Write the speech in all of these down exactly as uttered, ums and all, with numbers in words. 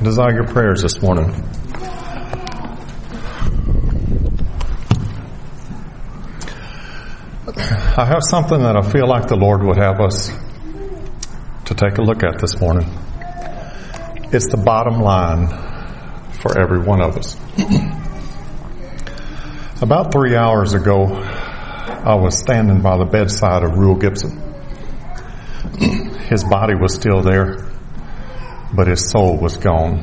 desire your prayers this morning. I have something that I feel like the Lord would have us to take a look at this morning. It's the bottom line for every one of us. About three hours ago, I was standing by the bedside of Reuel Gibson. His body was still there, but his soul was gone.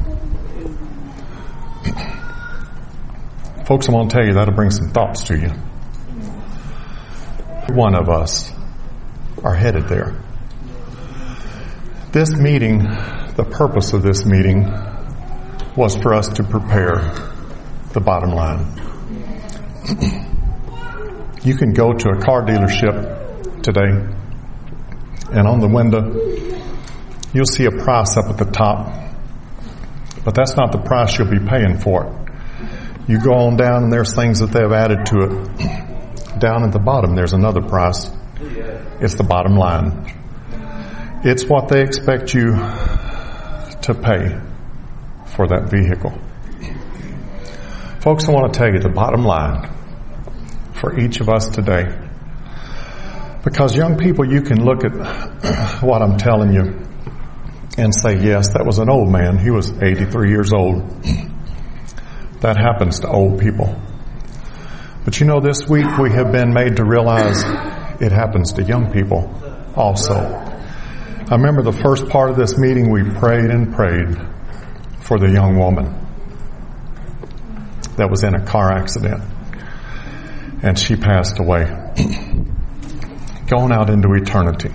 Folks, I want to tell you that'll bring some thoughts to you. One of us are headed there. This meeting, the purpose of this meeting was for us to prepare the bottom line. You can go to a car dealership today, and on the window you'll see a price up at the top, but that's not the price you'll be paying for it. You go on down and there's things that they've added to it. Down at the bottom there's another price. It's the bottom line. It's what they expect you to pay for that vehicle. Folks, I want to tell you the bottom line for each of us today. Because young people, you can look at what I'm telling you and say, yes, that was an old man. He was eighty-three years old. That happens to old people. But you know, this week we have been made to realize it happens to young people also. I remember the first part of this meeting, we prayed and prayed for the young woman that was in a car accident. And she passed away, going out into eternity.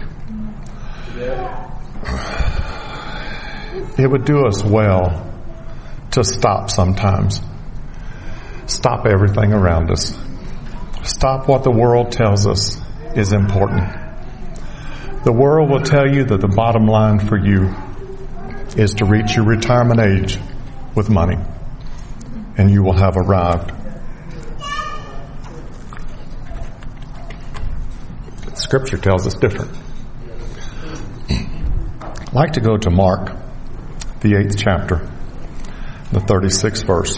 It would do us well to stop sometimes. Stop everything around us. Stop what the world tells us is important. The world will tell you that the bottom line for you is to reach your retirement age with money, and you will have arrived. Scripture tells us different. I'd like to go to Mark, the eighth chapter, the thirty-sixth verse.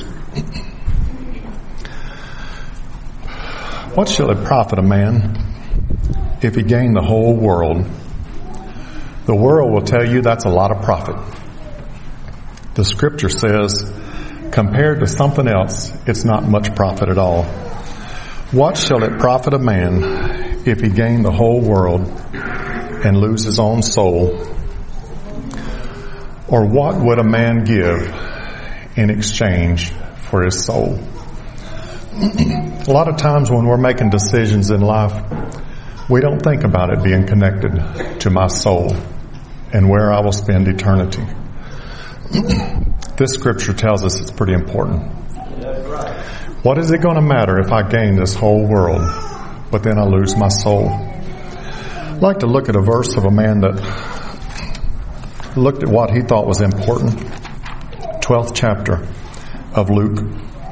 What shall it profit a man if he gain the whole world? The world will tell you that's a lot of profit. The Scripture says, compared to something else, it's not much profit at all. What shall it profit a man if he gain the whole world and lose his own soul? Or what would a man give in exchange for his soul? A lot of times when we're making decisions in life, we don't think about it being connected to my soul and where I will spend eternity. This scripture tells us it's pretty important. What is it going to matter if I gain this whole world, but then I lose my soul? I'd like to look at a verse of a man that looked at what he thought was important. twelfth chapter of Luke.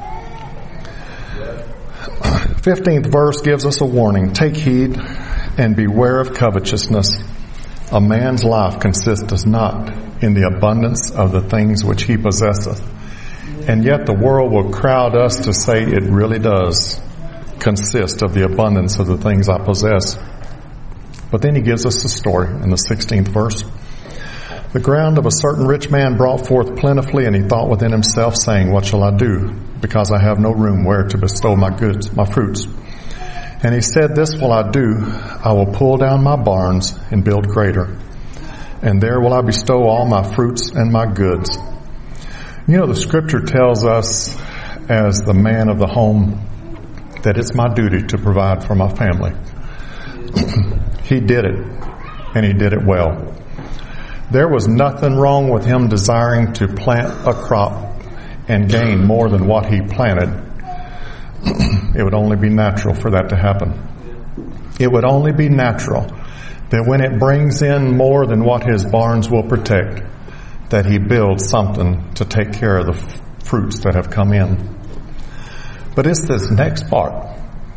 fifteenth verse gives us a warning. Take heed and beware of covetousness. A man's life consisteth not in the abundance of the things which he possesseth. And yet the world will crowd us to say it really does consist of the abundance of the things I possess. But then he gives us a story in the sixteenth verse. The ground of a certain rich man brought forth plentifully, and he thought within himself, saying, what shall I do? Because I have no room where to bestow my goods, my fruits. And he said, this will I do. I will pull down my barns and build greater. And there will I bestow all my fruits and my goods. You know, the scripture tells us as the man of the home that it's my duty to provide for my family. He did it, and he did it well. There was nothing wrong with him desiring to plant a crop and gain more than what he planted. It would only be natural for that to happen. It would only be natural that when it brings in more than what his barns will protect, that he builds something to take care of the f- fruits that have come in. But it's this next part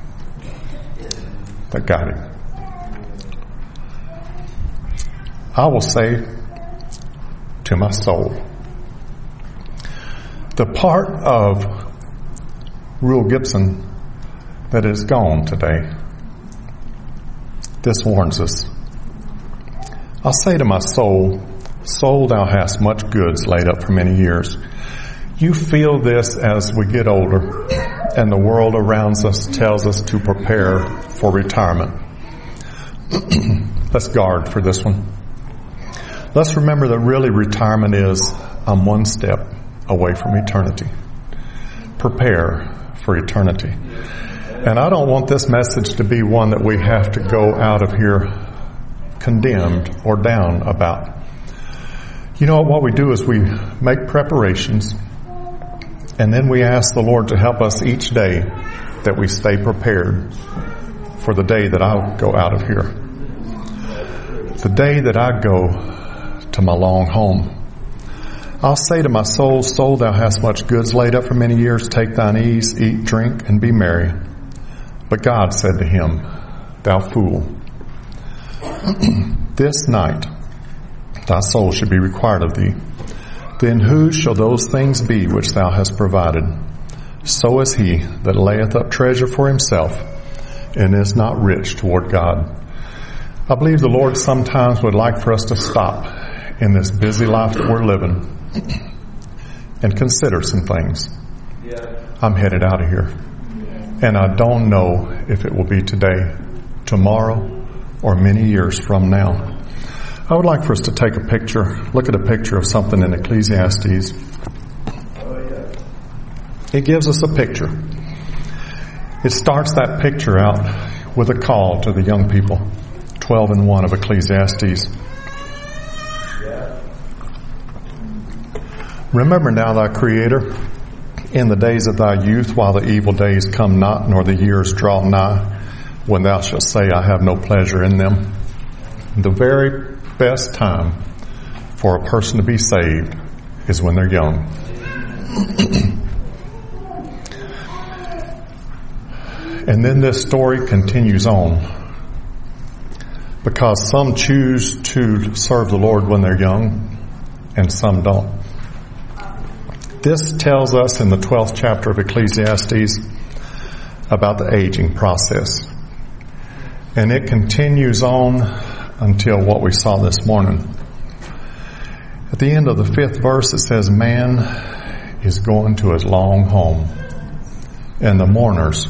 that got him. I will say to my soul, The part of Rule Gibson that is gone today, this warns us. I'll say to my soul, soul, thou hast much goods laid up for many years. You feel this as we get older and the world around us tells us to prepare for retirement. Let's guard for this one. Let's remember that really retirement is I'm one step away from eternity. Prepare for eternity. And I don't want this message to be one that we have to go out of here condemned or down about. You know, what we do is we make preparations, and then we ask the Lord to help us each day that we stay prepared for the day that I'll go out of here. The day that I go to my long home. I'll say to my soul, soul, thou hast much goods laid up for many years. Take thine ease, eat, drink, and be merry. But God said to him, thou fool, this night thy soul should be required of thee. Then whose shall those things be which thou hast provided? So is he that layeth up treasure for himself and is not rich toward God. I believe the Lord sometimes would like for us to stop in this busy life that we're living and consider some things. I'm headed out of here. And I don't know if it will be today, tomorrow, or many years from now. I would like for us to take a picture, look at a picture of something in Ecclesiastes. It gives us a picture. It starts that picture out with a call to the young people. twelve and one of Ecclesiastes. Remember now thy Creator in the days of thy youth, while the evil days come not, nor the years draw nigh, when thou shalt say, I have no pleasure in them. The very best time for a person to be saved is when they're young. And then this story continues on, because some choose to serve the Lord when they're young and some don't. This tells us in the twelfth chapter of Ecclesiastes about the aging process. And it continues on until what we saw this morning. At the end of the fifth verse it says, man is going to his long home, and the mourners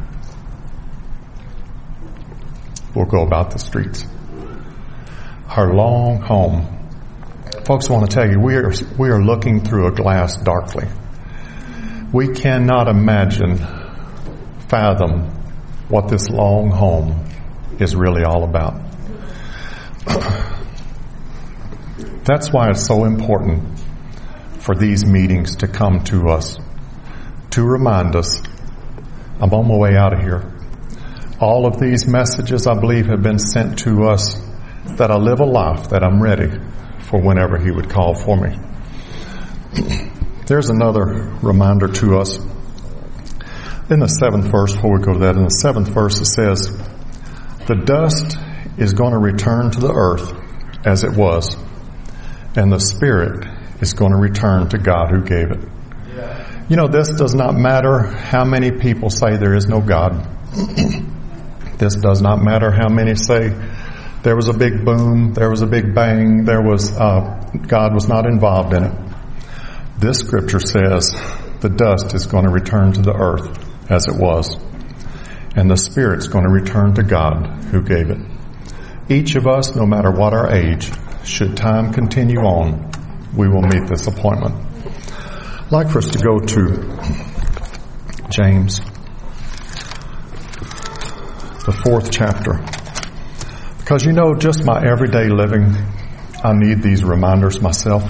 will go about the streets. Her long home. Folks, I want to tell you, we are, we are looking through a glass darkly. We cannot imagine, fathom what this long home is really all about. That's why it's so important for these meetings to come to us, to remind us, I'm on my way out of here. All of these messages, I believe, have been sent to us that I live a life that I'm ready for whenever he would call for me. There's another reminder to us. In the seventh verse, before we go to that, in the seventh verse it says, the dust is going to return to the earth as it was, and the spirit is going to return to God who gave it. Yeah. You know, this does not matter how many people say there is no God. This does not matter how many say there was a big boom, there was a big bang, there was uh, God was not involved in it. This scripture says the dust is going to return to the earth as it was, and the spirit's going to return to God who gave it. Each of us, no matter what our age, should time continue on, we will meet this appointment. I'd like for us to go to James, the fourth chapter. Because you know, just my everyday living, I need these reminders myself.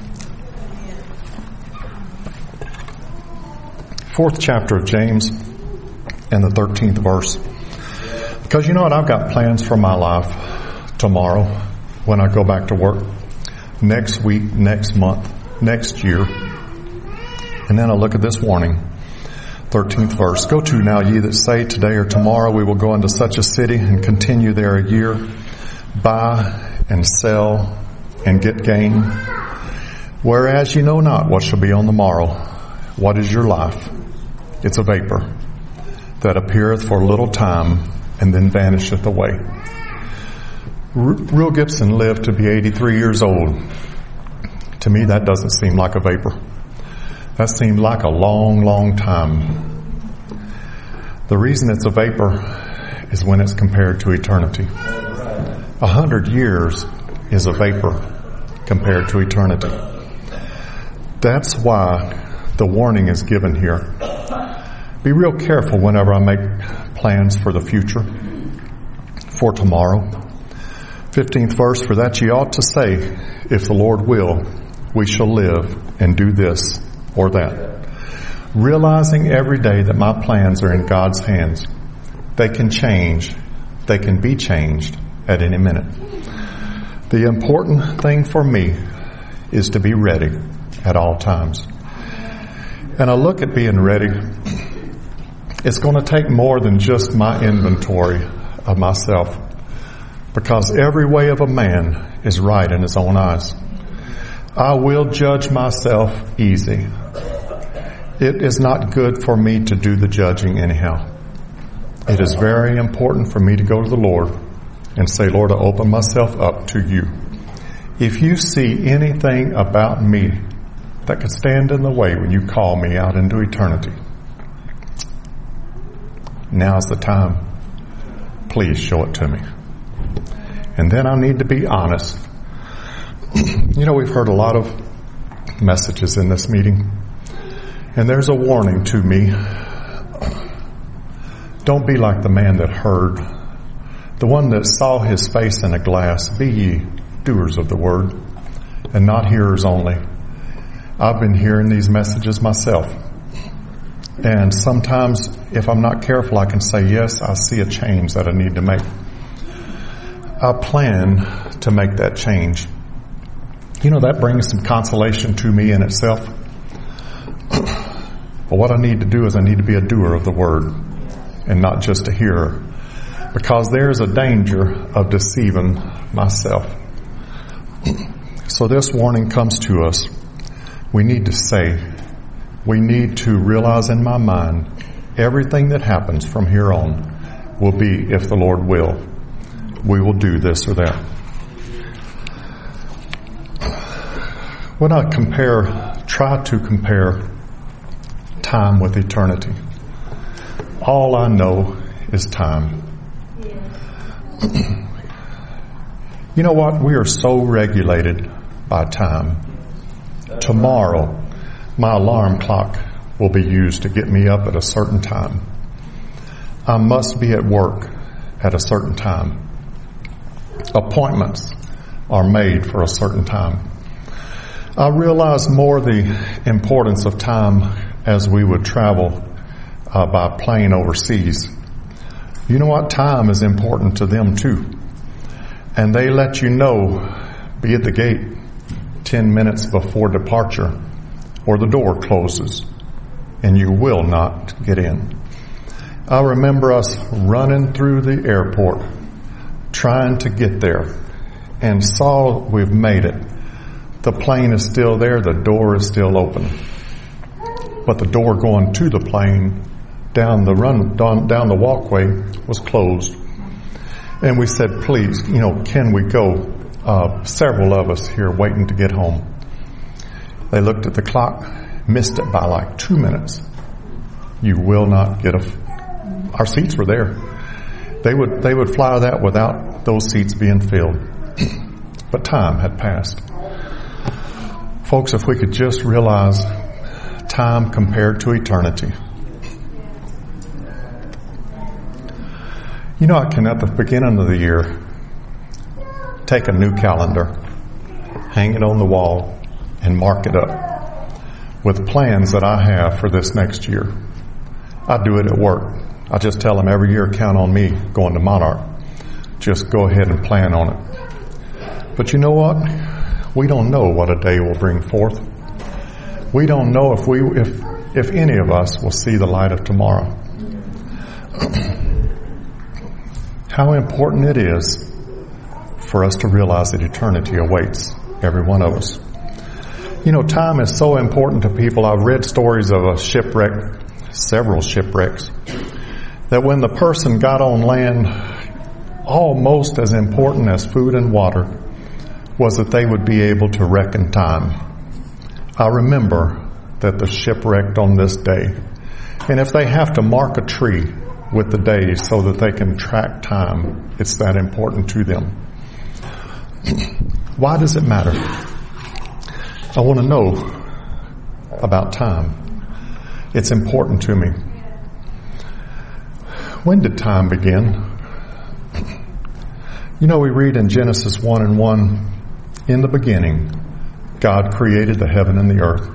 Fourth chapter of James and the thirteenth verse. Because you know what, I've got plans for my life tomorrow when I go back to work, next week, next month, next year. And then I look at this warning. thirteenth verse. Go to now ye that say today or tomorrow we will go into such a city and continue there a year, buy and sell and get gain. Whereas ye know not what shall be on the morrow, What is your life? It's a vapor that appeareth for a little time and then vanisheth away. R- Real Gibson lived to be eighty-three years old. To me, that doesn't seem like a vapor. That seemed like a long, long time. The reason it's a vapor is when it's compared to eternity. A hundred years is a vapor compared to eternity. That's why the warning is given here. Be real careful whenever I make plans for the future, for tomorrow. fifteenth verse, for that ye ought to say, if the Lord will, we shall live and do this or that. Realizing every day that my plans are in God's hands. They can change. They can be changed at any minute. The important thing for me is to be ready at all times. And I look at being ready. It's going to take more than just my inventory of myself, because every way of a man is right in his own eyes. I will judge myself easy. It is not good for me to do the judging anyhow. It is very important for me to go to the Lord and say, Lord, I open myself up to you. If you see anything about me that could stand in the way when you call me out into eternity, now's the time. Please show it to me. And then I need to be honest. You know, we've heard a lot of messages in this meeting, and there's a warning to me. Don't be like the man that heard, the one that saw his face in a glass. Be ye doers of the word, and not hearers only. I've been hearing these messages myself. And sometimes, if I'm not careful, I can say, yes, I see a change that I need to make. I plan to make that change. You know, that brings some consolation to me in itself. But what I need to do is I need to be a doer of the word and not just a hearer, because there's a danger of deceiving myself. So this warning comes to us. We need to say, we need to realize in my mind, everything that happens from here on will be if the Lord will. We will do this or that. When I compare, try to compare time with eternity, all I know is time. You know what? We are so regulated by time. Tomorrow, my alarm clock will be used to get me up at a certain time. I must be at work at a certain time. Appointments are made for a certain time. I realize more the importance of time as we would travel uh, by plane overseas. You know what? Time is important to them too. And they let you know, be at the gate ten minutes before departure, or the door closes, and you will not get in. I remember us running through the airport, trying to get there, and saw we've made it. The plane is still there, the door is still open. But the door going to the plane down the run, down, down the walkway was closed. And we said, please, you know, can we go? Uh, several of us here waiting to get home. They looked at the clock, missed it by like two minutes. You will not get a, f- our seats were there. They would, they would fly that without those seats being filled. But time had passed. Folks, if we could just realize time compared to eternity. You know, I can, at the beginning of the year, take a new calendar, hang it on the wall, and mark it up with plans that I have for this next year. I do it at work. I just tell them every year, count on me going to Monarch. Just go ahead and plan on it. But you know what? We don't know what a day will bring forth. We don't know if we, if, if any of us will see the light of tomorrow. How important it is for us to realize that eternity awaits every one of us. You know, time is so important to people. I've read stories of a shipwreck, several shipwrecks, that when the person got on land, almost as important as food and water was that they would be able to reckon time. I remember that the shipwrecked on this day. And if they have to mark a tree with the days so that they can track time, it's that important to them. Why does it matter? I want to know about time. It's important to me. When did time begin? You know, we read in Genesis one and one, in the beginning, God created the heaven and the earth.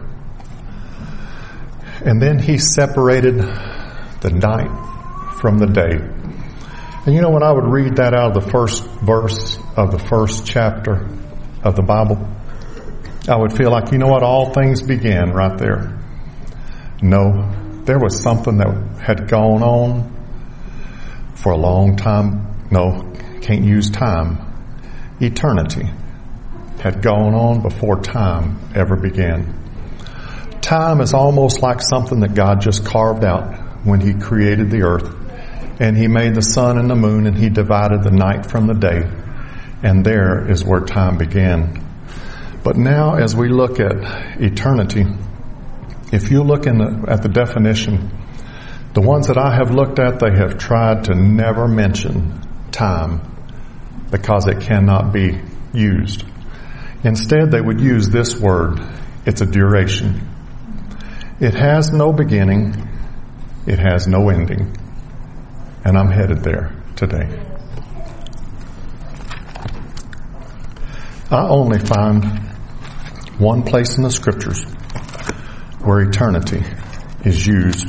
And then He separated the night from the day. And you know, when I would read that out of the first verse of the first chapter of the Bible, I would feel like, you know what, all things began right there. No, there was something that had gone on for a long time. No, can't use time. Eternity had gone on before time ever began. Time is almost like something that God just carved out when He created the earth. And He made the sun and the moon, and He divided the night from the day. And there is where time began. But now as we look at eternity, if you look in the, at the definition, the ones that I have looked at, they have tried to never mention time because it cannot be used. Instead, they would use this word. It's a duration. It has no beginning. It has no ending. And I'm headed there today. I only find one place in the Scriptures where eternity is used.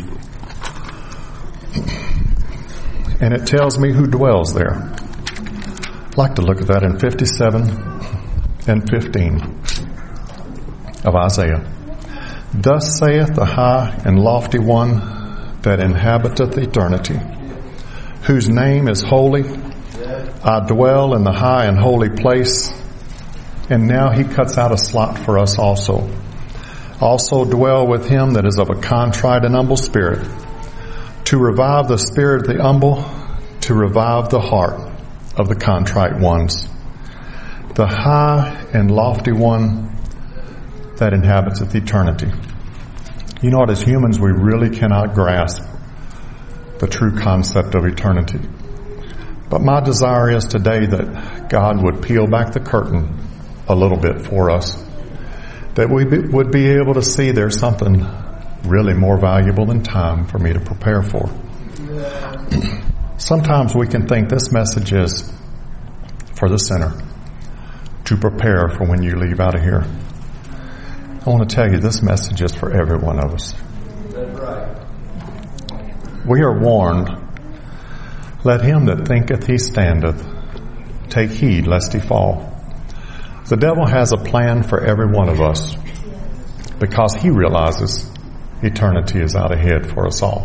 And it tells me who dwells there. I'd like to look at that in fifty-seven and fifteen of Isaiah. Thus saith the high and lofty one that inhabiteth eternity, whose name is holy. I dwell in the high and holy place. And now He cuts out a slot for us also. Also dwell with him that is of a contrite and humble spirit, to revive the spirit of the humble, to revive the heart of the contrite ones. The high and lofty one that inhabiteth eternity. You know what, as humans, we really cannot grasp the true concept of eternity. But my desire is today that God would peel back the curtain a little bit for us, that we be, would be able to see there's something really more valuable than time for me to prepare for. Sometimes we can think this message is for the sinner, to prepare for when you leave out of here. I want to tell you, this message is for every one of us. That's right. We are warned, let him that thinketh he standeth take heed lest he fall. The devil has a plan for every one of us because he realizes eternity is out ahead for us all.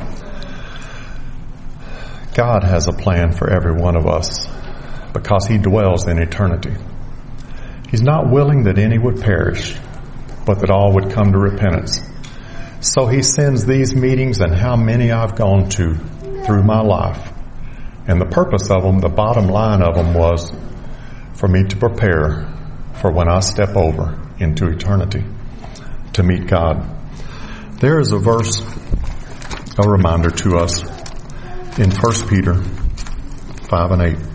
God has a plan for every one of us because He dwells in eternity. He's not willing that any would perish, but that all would come to repentance. So He sends these meetings, and how many I've gone to through my life. And the purpose of them, the bottom line of them, was for me to prepare for when I step over into eternity to meet God. There is a verse, a reminder to us in First Peter five and eight.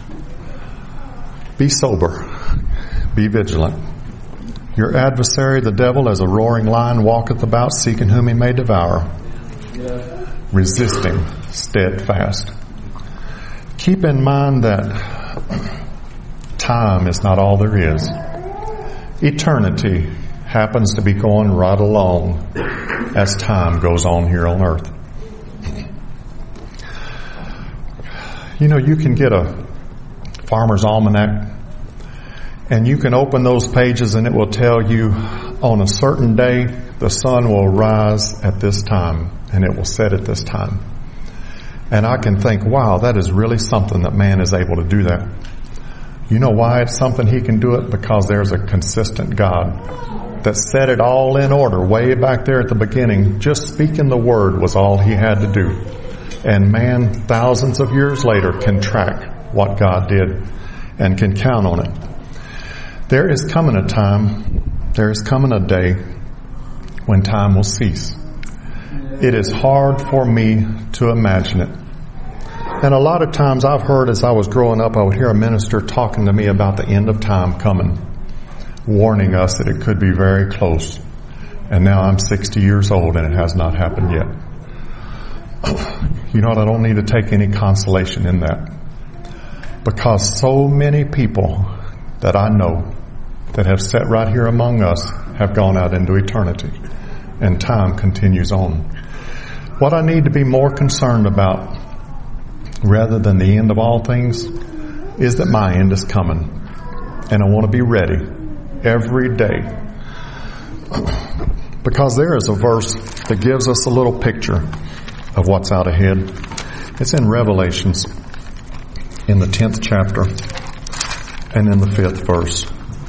Be sober, be vigilant. Your adversary, the devil, as a roaring lion, walketh about, seeking whom he may devour. Resisting steadfast. Keep in mind that time is not all there is. Eternity happens to be going right along as time goes on here on earth. You know, you can get a Farmer's Almanac, and you can open those pages and it will tell you on a certain day the sun will rise at this time and it will set at this time. And I can think, wow, that is really something that man is able to do that. You know why it's something He can do it? Because there's a consistent God that set it all in order way back there at the beginning. Just speaking the word was all He had to do. And man, thousands of years later, can track what God did and can count on it. There is coming a time, there is coming a day when time will cease. It is hard for me to imagine it. And a lot of times I've heard as I was growing up, I would hear a minister talking to me about the end of time coming, warning us that it could be very close. And now I'm sixty years old and it has not happened yet. You know what? I don't need to take any consolation in that. Because so many people that I know that have sat right here among us have gone out into eternity. And time continues on. What I need to be more concerned about, rather than the end of all things, is that my end is coming. And I want to be ready every day. Because there is a verse that gives us a little picture of what's out ahead. It's in Revelations, in the tenth chapter, and in the fifth verse.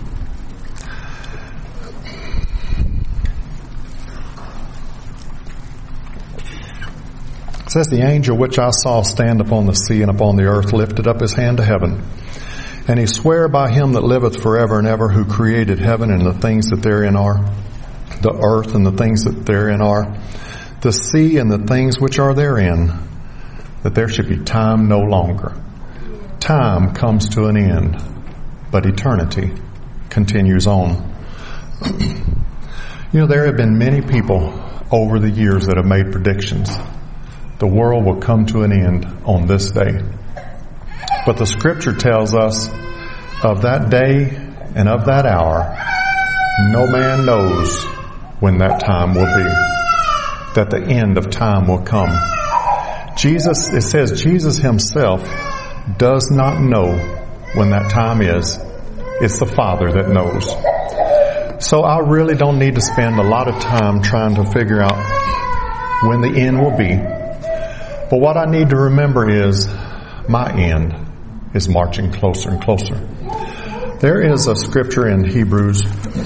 It says, the angel which I saw stand upon the sea and upon the earth lifted up his hand to heaven. And he sware by him that liveth forever and ever, who created heaven and the things that therein are, the earth and the things that therein are, the sea and the things which are therein, that there should be time no longer. Time comes to an end, but eternity continues on. You know, there have been many people over the years that have made predictions. The world will come to an end on this day. But the scripture tells us of that day and of that hour, no man knows when that time will be, that the end of time will come. Jesus, it says Jesus himself does not know when that time is. It's the Father that knows. So I really don't need to spend a lot of time trying to figure out when the end will be. But what I need to remember is my end is marching closer and closer. There is a scripture in Hebrews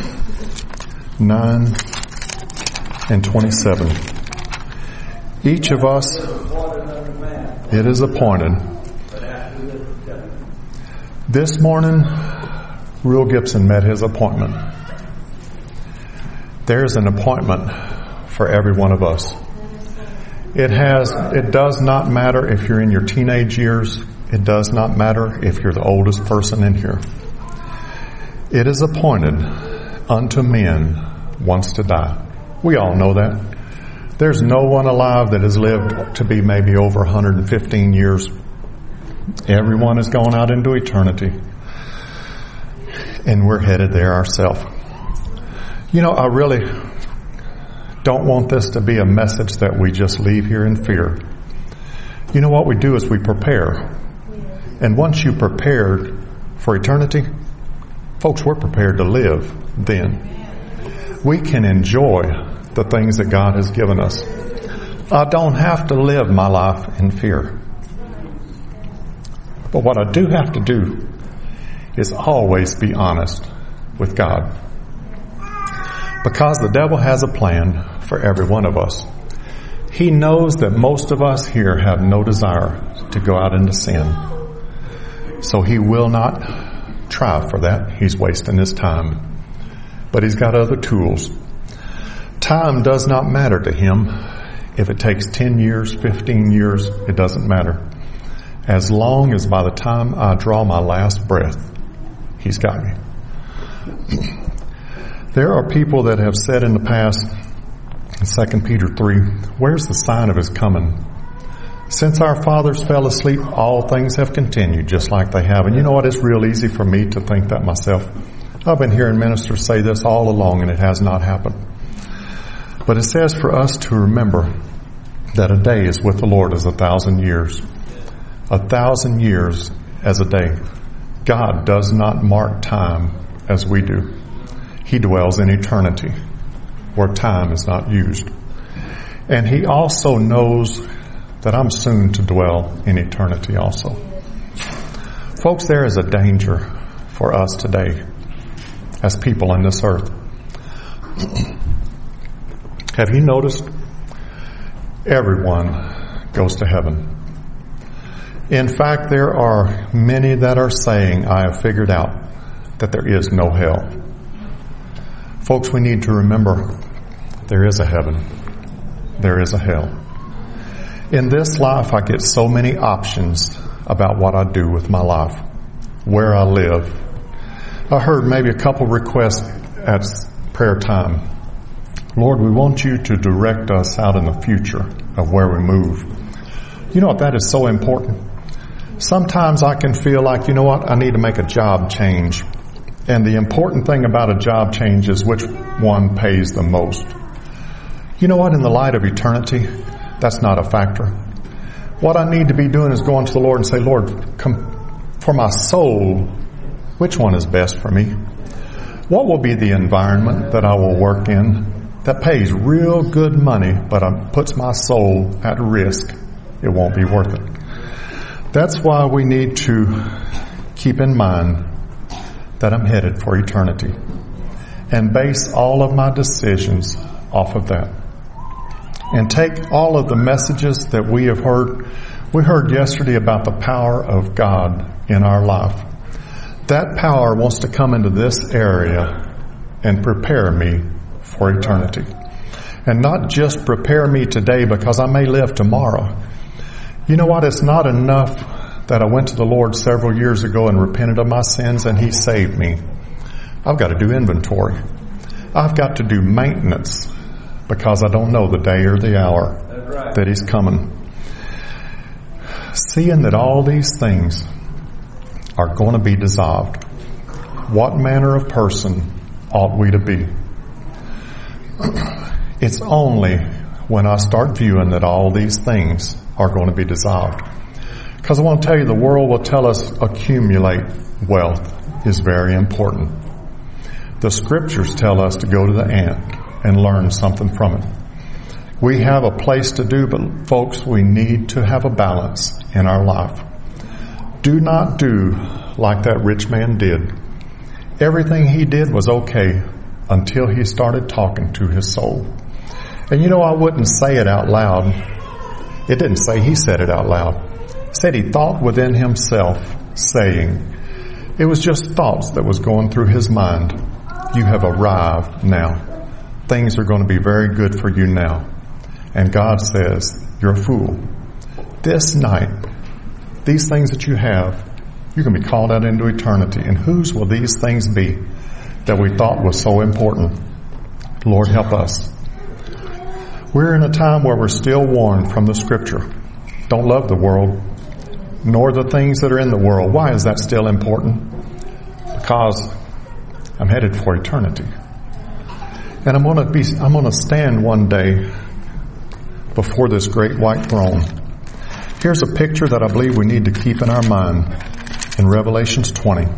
nine and twenty-seven. Each of us, it is appointed. This morning, Reuel Gibson met his appointment. There's an appointment for every one of us. It has, it does not matter if you're in your teenage years. It does not matter if you're the oldest person in here. It is appointed unto men once to die. We all know that. There's no one alive that has lived to be maybe over one hundred fifteen years. Everyone has gone out into eternity. And we're headed there ourselves. You know, I really don't want this to be a message that we just leave here in fear. You know what we do is we prepare. And once you prepared for eternity, folks, we're prepared to live then. We can enjoy the things that God has given us. I don't have to live my life in fear. But what I do have to do is always be honest with God. Because the devil has a plan for every one of us. He knows that most of us here have no desire to go out into sin. So he will not try for that. He's wasting his time. But he's got other tools. Time does not matter to him. If it takes ten years, fifteen years, it doesn't matter. As long as by the time I draw my last breath, he's got me. There are people that have said in the past, in Second Peter three, where's the sign of his coming? Since our fathers fell asleep, all things have continued just like they have. And you know what? It's real easy for me to think that myself. I've been hearing ministers say this all along and it has not happened. But it says for us to remember that a day is with the Lord as a thousand years. A thousand years as a day. God does not mark time as we do. He dwells in eternity where time is not used. And he also knows that I'm soon to dwell in eternity also. Folks, there is a danger for us today as people on this earth. Have you noticed? Everyone goes to heaven. In fact, there are many that are saying, I have figured out that there is no hell. Folks, we need to remember there is a heaven. There is a hell. In this life, I get so many options about what I do with my life, where I live. I heard maybe a couple requests at prayer time. Lord, we want you to direct us out in the future of where we move. You know what? That is so important. Sometimes I can feel like, you know what? I need to make a job change. And the important thing about a job change is which one pays the most. You know what? In the light of eternity, that's not a factor. What I need to be doing is going to the Lord and say, Lord, come, for my soul, which one is best for me? What will be the environment that I will work in that pays real good money, but puts my soul at risk? It won't be worth it. That's why we need to keep in mind that I'm headed for eternity and base all of my decisions off of that. And take all of the messages that we have heard. We heard yesterday about the power of God in our life. That power wants to come into this area and prepare me for eternity. And not just prepare me today because I may live tomorrow. You know what? It's not enough that I went to the Lord several years ago and repented of my sins and He saved me. I've got to do inventory. I've got to do maintenance because I don't know the day or the hour right. that He's coming. Seeing that all these things are going to be dissolved, what manner of person ought we to be? It's only when I start viewing that all these things are going to be dissolved. Because I want to tell you, the world will tell us accumulate wealth is very important. The scriptures tell us to go to the ant and learn something from it. We have a place to do, but folks, we need to have a balance in our life. Do not do like that rich man did. Everything he did was okay until he started talking to his soul. And you know, I wouldn't say it out loud. It didn't say he said it out loud. It said he thought within himself, saying, it was just thoughts that was going through his mind. You have arrived now. Things are going to be very good for you now. And God says, you're a fool. This night, these things that you have, you're going to be called out into eternity. And whose will these things be that we thought was so important? Lord, help us. We're in a time where we're still warned from the scripture. Don't love the world, nor the things that are in the world. Why is that still important? Because I'm headed for eternity. And I'm going to be, I'm going to stand one day before this great white throne. Here's a picture that I believe we need to keep in our mind in Revelations twenty.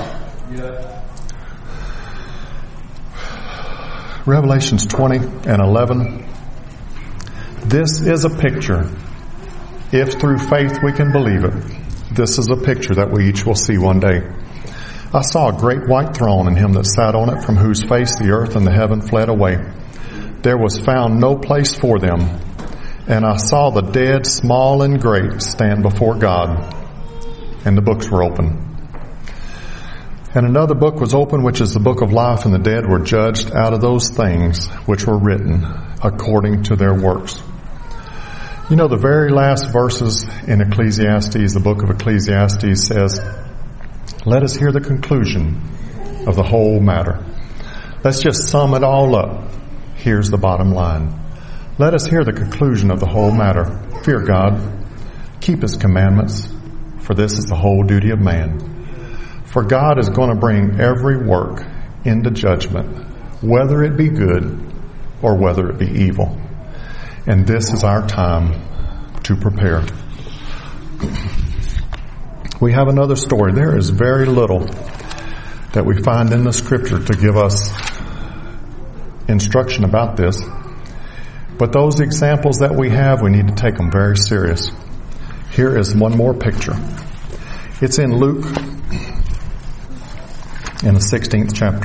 Revelations twenty and eleven. This is a picture. If through faith we can believe it, this is a picture that we each will see one day. I saw a great white throne and him that sat on it, from whose face the earth and the heaven fled away. There was found no place for them. And I saw the dead, small and great, stand before God. And the books were open. And another book was opened, which is the book of life, and the dead were judged out of those things which were written according to their works. You know, the very last verses in Ecclesiastes, the book of Ecclesiastes says, let us hear the conclusion of the whole matter. Let's just sum it all up. Here's the bottom line. Let us hear the conclusion of the whole matter. Fear God. Keep His commandments, for this is the whole duty of man. For God is going to bring every work into judgment, whether it be good or whether it be evil. And this is our time to prepare. We have another story. There is very little that we find in the scripture to give us instruction about this. But those examples that we have, we need to take them very serious. Here is one more picture. It's in Luke in the sixteenth chapter.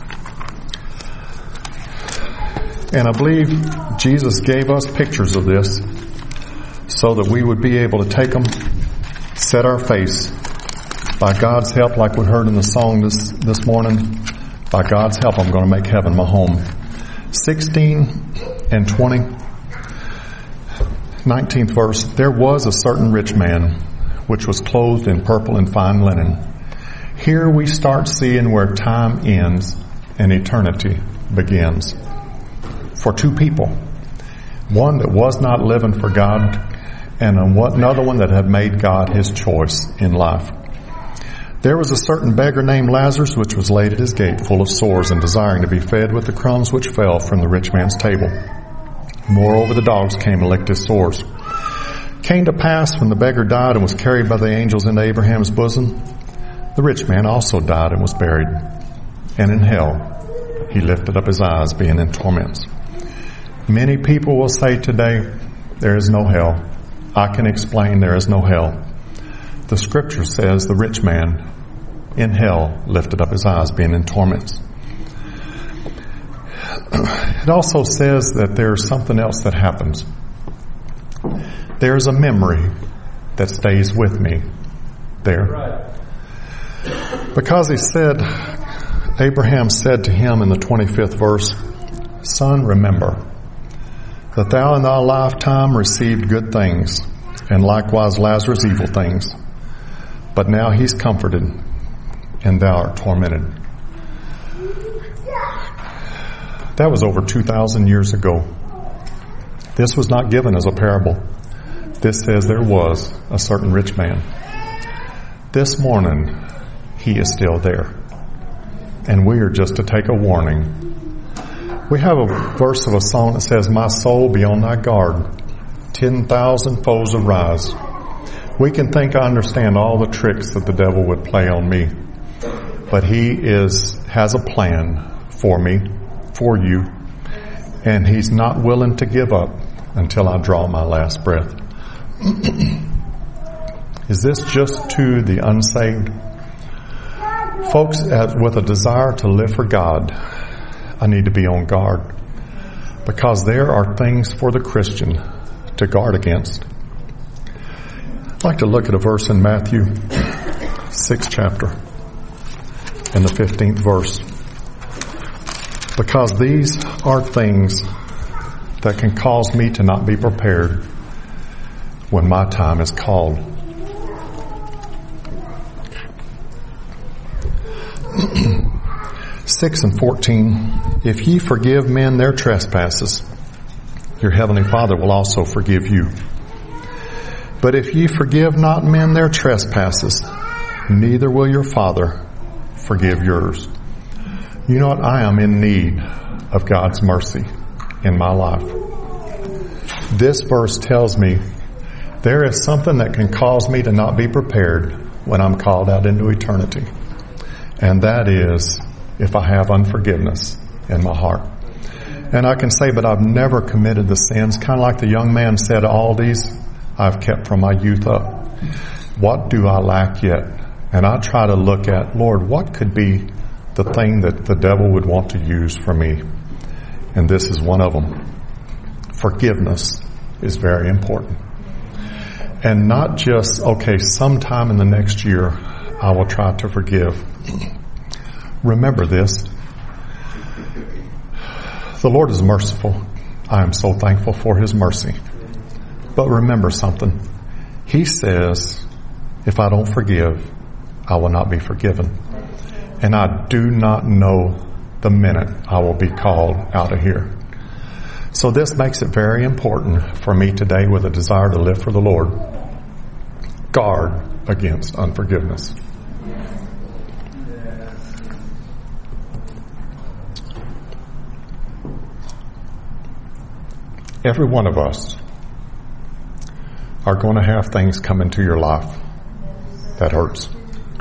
And I believe Jesus gave us pictures of this so that we would be able to take them, set our face. By God's help, like we heard in the song this, this morning, by God's help, I'm going to make heaven my home. sixteen and twenty, nineteenth verse. There was a certain rich man which was clothed in purple and fine linen. Here we start seeing where time ends and eternity begins. For two people. One that was not living for God, and another one that had made God his choice in life. There was a certain beggar named Lazarus, which was laid at his gate full of sores and desiring to be fed with the crumbs which fell from the rich man's table. Moreover, the dogs came and licked his sores. Came to pass when the beggar died and was carried by the angels into Abraham's bosom, the rich man also died and was buried. And in hell he lifted up his eyes, being in torments. Many people will say today, there is no hell. I can explain there is no hell. The scripture says the rich man in hell lifted up his eyes, being in torments. It also says that there's something else that happens. There's a memory that stays with me there. Because he said, Abraham said to him in the twenty-fifth verse, Son, remember that thou in thy lifetime received good things, and likewise Lazarus evil things. But now he's comforted, and thou art tormented. That was over two thousand years ago. This was not given as a parable. This says there was a certain rich man. This morning, he is still there. And we are just to take a warning. We have a verse of a song that says, My soul, be on thy guard. Ten thousand foes arise. We can think I understand all the tricks that the devil would play on me. But he is has a plan for me, for you. And he's not willing to give up until I draw my last breath. Is this just to the unsaved? Folks with a desire to live for God, I need to be on guard, because there are things for the Christian to guard against. I'd like to look at a verse in Matthew, sixth chapter, and the fifteenth verse, because these are things that can cause me to not be prepared when my time is called. six and fourteen, if ye forgive men their trespasses, your heavenly Father will also forgive you. But if ye forgive not men their trespasses, neither will your Father forgive yours. You know what? I am in need of God's mercy in my life. This verse tells me there is something that can cause me to not be prepared when I'm called out into eternity. And that is if I have unforgiveness in my heart. And I can say, but I've never committed the sins. Kind of like the young man said, all these I've kept from my youth up. What do I lack yet? And I try to look at, Lord, what could be the thing that the devil would want to use for me? And this is one of them. Forgiveness is very important. And not just, okay, sometime in the next year, I will try to forgive. Remember this. The Lord is merciful. I am so thankful for His mercy. But remember something. He says, if I don't forgive, I will not be forgiven. And I do not know the minute I will be called out of here. So this makes it very important for me today, with a desire to live for the Lord. Guard against unforgiveness. Every one of us are going to have things come into your life that hurts.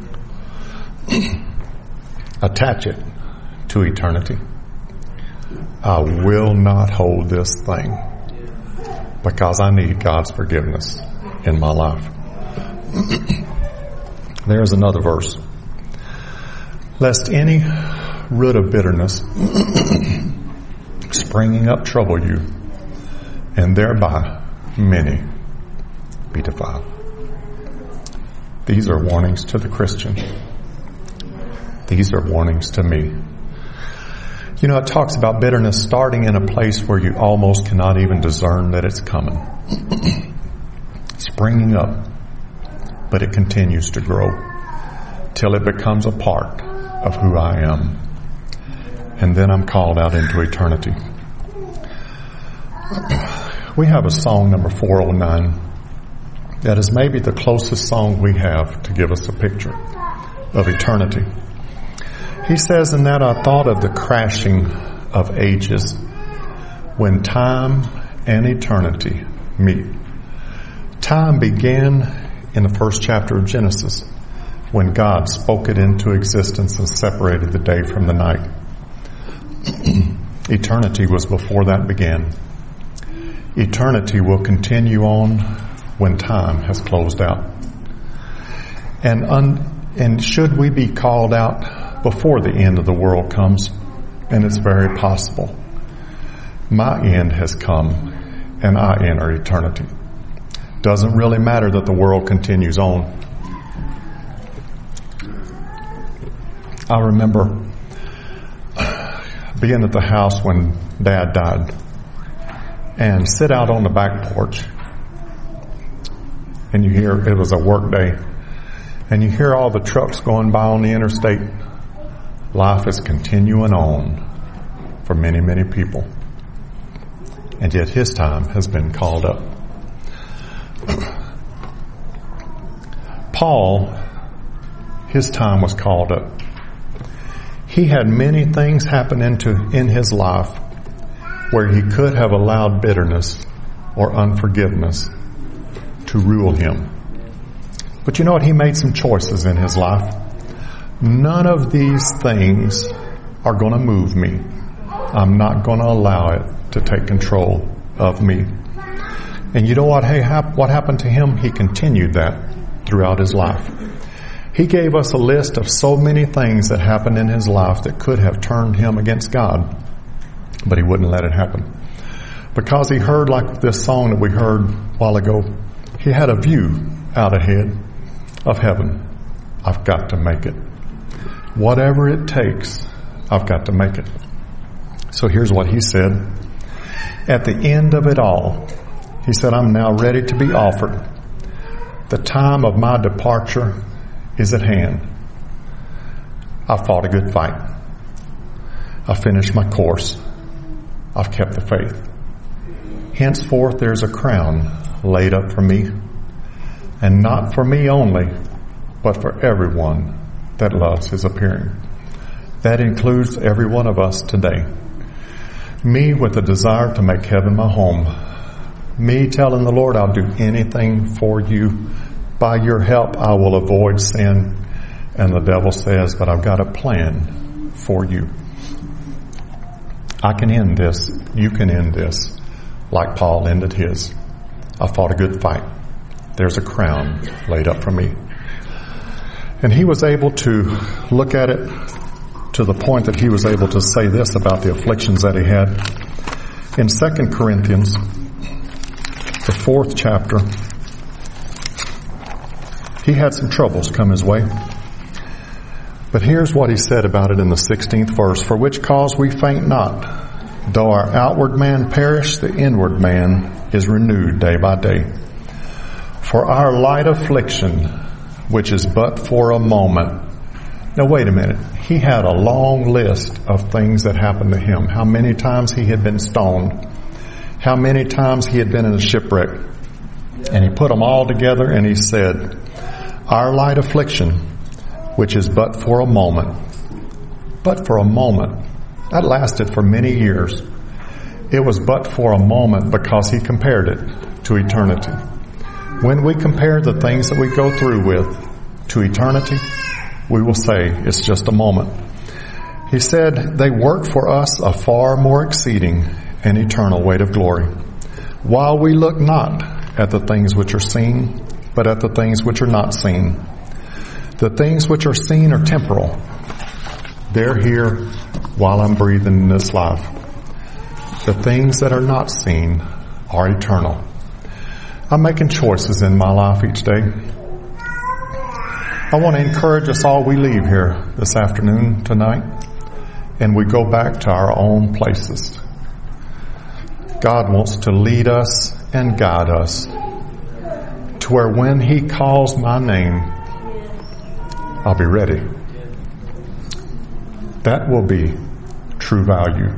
Attach it to eternity. I will not hold this thing because I need God's forgiveness in my life. There's another verse. lest any root of bitterness springing up trouble you, and thereby many be defiled. These are warnings to the Christian. These are warnings to me. You know, it talks about bitterness starting in a place where you almost cannot even discern that it's coming. Springing up, but it continues to grow till it becomes a part of who I am. And then I'm called out into eternity. We have a song, number four oh nine, that is maybe the closest song we have to give us a picture of eternity. He says, in that I thought of the crashing of ages when time and eternity meet. Time began in the first chapter of Genesis when God spoke it into existence and separated the day from the night. Eternity was before that began. Eternity will continue on when time has closed out. And un, and should we be called out before the end of the world comes, and it's very possible, my end has come and I enter eternity. Doesn't really matter that the world continues on. I remember being at the house when Dad died and sit out on the back porch, and you hear, it was a work day, and you hear all the trucks going by on the interstate. Life is continuing on for many, many people. And yet his time has been called up. Paul, his time was called up. He had many things happen into in his life where he could have allowed bitterness or unforgiveness to rule him. But you know what? He made some choices in his life. None of these things are going to move me. I'm not going to allow it to take control of me. And you know what? Hey, what happened to him? He continued that throughout his life. He gave us a list of so many things that happened in his life that could have turned him against God, but he wouldn't let it happen. Because he heard, like this song that we heard a while ago, he had a view out ahead of heaven. I've got to make it. Whatever it takes, I've got to make it. So here's what he said. At the end of it all, he said, I'm now ready to be offered. The time of my departure is at hand. I fought a good fight. I finished my course. I've kept the faith. Henceforth there's a crown laid up for me, and not for me only, but for everyone that loves his appearing. That includes every one of us today. Me with a desire to make heaven my home. Me telling the Lord, I'll do anything for you. By your help, I will avoid sin. And the devil says, but I've got a plan for you. I can end this. You can end this like Paul ended his. I fought a good fight. There's a crown laid up for me. And he was able to look at it to the point that he was able to say this about the afflictions that he had. In Second Corinthians, the fourth chapter, he had some troubles come his way. But here's what he said about it in the sixteenth verse. For which cause we faint not. Though our outward man perish, the inward man is renewed day by day. For our light affliction, which is but for a moment. Now wait a minute. He had a long list of things that happened to him. How many times he had been stoned. How many times he had been in a shipwreck. And he put them all together and he said, our light affliction, which is but for a moment. But for a moment. That lasted for many years. It was but for a moment because he compared it to eternity. When we compare the things that we go through with to eternity, we will say it's just a moment. He said, they work for us a far more exceeding and eternal weight of glory, while we look not at the things which are seen, but at the things which are not seen. The things which are seen are temporal, They're here while I'm breathing in this life. The things that are not seen are eternal. I'm making choices in my life each day. I want to encourage us all, we leave here this afternoon, tonight, and we go back to our own places. God wants to lead us and guide us to where when He calls my name, I'll be ready. That will be true value.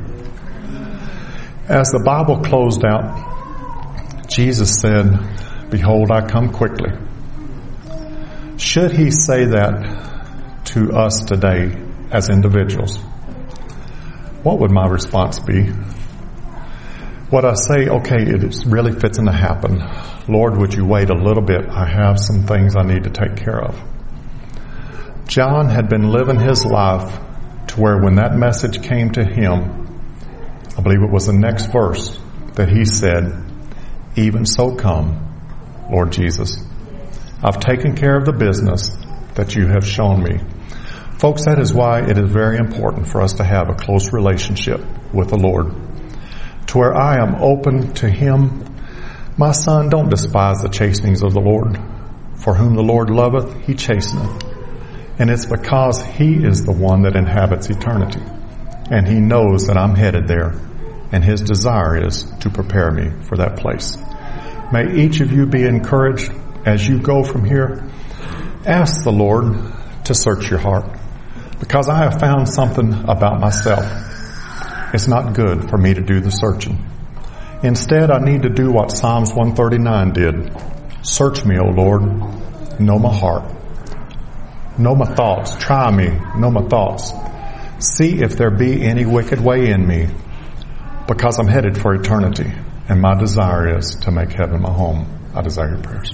As the Bible closed out, Jesus said, "Behold, I come quickly." Should He say that to us today as individuals, what would my response be? Would I say, okay, it is really fixing to happen. Lord, would you wait a little bit? I have some things I need to take care of. John had been living his life to where when that message came to him, I believe it was the next verse that he said, "Even so come, Lord Jesus. I've taken care of the business that you have shown me." Folks, that is why it is very important for us to have a close relationship with the Lord, to where I am open to Him. My son, don't despise the chastenings of the Lord. For whom the Lord loveth, He chasteneth. And it's because He is the one that inhabits eternity. And He knows that I'm headed there. And His desire is to prepare me for that place. May each of you be encouraged as you go from here. Ask the Lord to search your heart. Because I have found something about myself. It's not good for me to do the searching. Instead, I need to do what Psalms one thirty-nine did. Search me, O Lord. Know my heart. Know my thoughts. Try me. Know my thoughts. See if there be any wicked way in me. Because I'm headed for eternity. And my desire is to make heaven my home. I desire your prayers.